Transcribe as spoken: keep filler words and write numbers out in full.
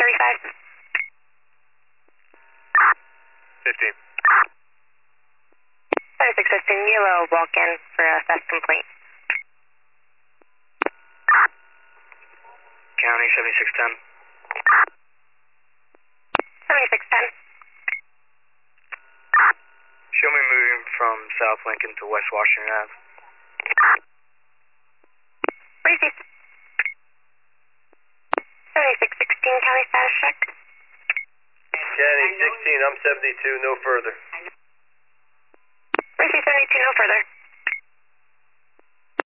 thirty-five. fifteen. seventy-six fifteen, yellow walk-in for a theft complaint. County seventy-six ten. seventy-six ten. Show me moving from South Lincoln to West Washington Ave. Breezy. seventy-six sixteen, county status check. County sixteen, I'm seventy-two, no further. Breezy seventy-two, no further.